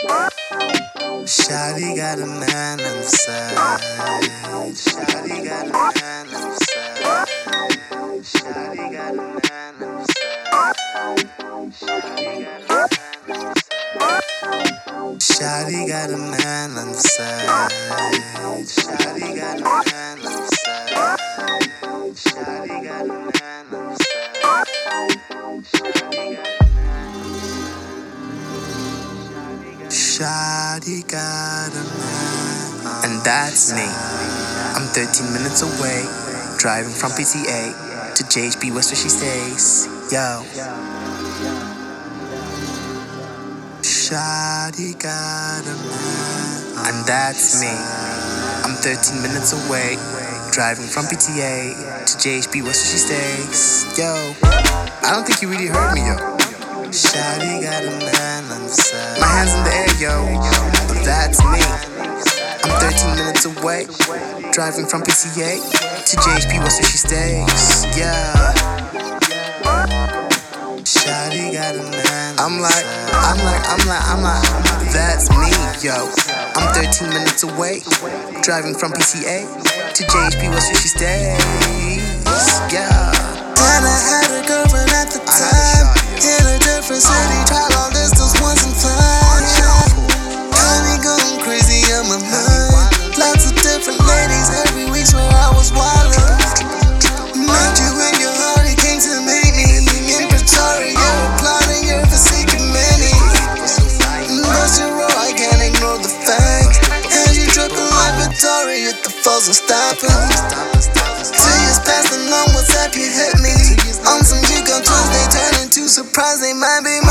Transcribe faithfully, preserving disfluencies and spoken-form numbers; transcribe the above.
Shawty got a man on the side. Shawty got a man on the side. Shawty got a man on the side. Shawty got a man on the side. Shawty got a man on the side. Shawty got a man on the side. Shawty got a man, and that's me. I'm thirteen minutes away, driving from P T A to J H B West where she stays. Yo. Shawty got a man, and that's me. I'm thirteen minutes away, driving from P T A to J H B West where she stays. Yo. I don't think you really heard me, yo. Shawty got a man on the side. My hands in the air, yo. That's me. I'm thirteen minutes away, driving from P T A to J H B West where she stays. Yeah. Shawty got a man. I'm like, I'm like, I'm like, I'm like. That's me, yo. I'm thirteen minutes away, driving from P T A to J H B West where she stays. Yeah. And I had a girlfriend at the time, in a different city, tried long distance once and fine. Got me going crazy on my mind. Lots of different ladies, every week where I was wildin'. Met you in your heart, it came to meet me in Pretoria, plotting your forsaken many. Bust your roll, I can't ignore the fact. And you trippin' like Victoria at the falls and stoppin'. Two years past and on WhatsApp you hit me. On some you gon' Tuesday, turn into surprise, they might be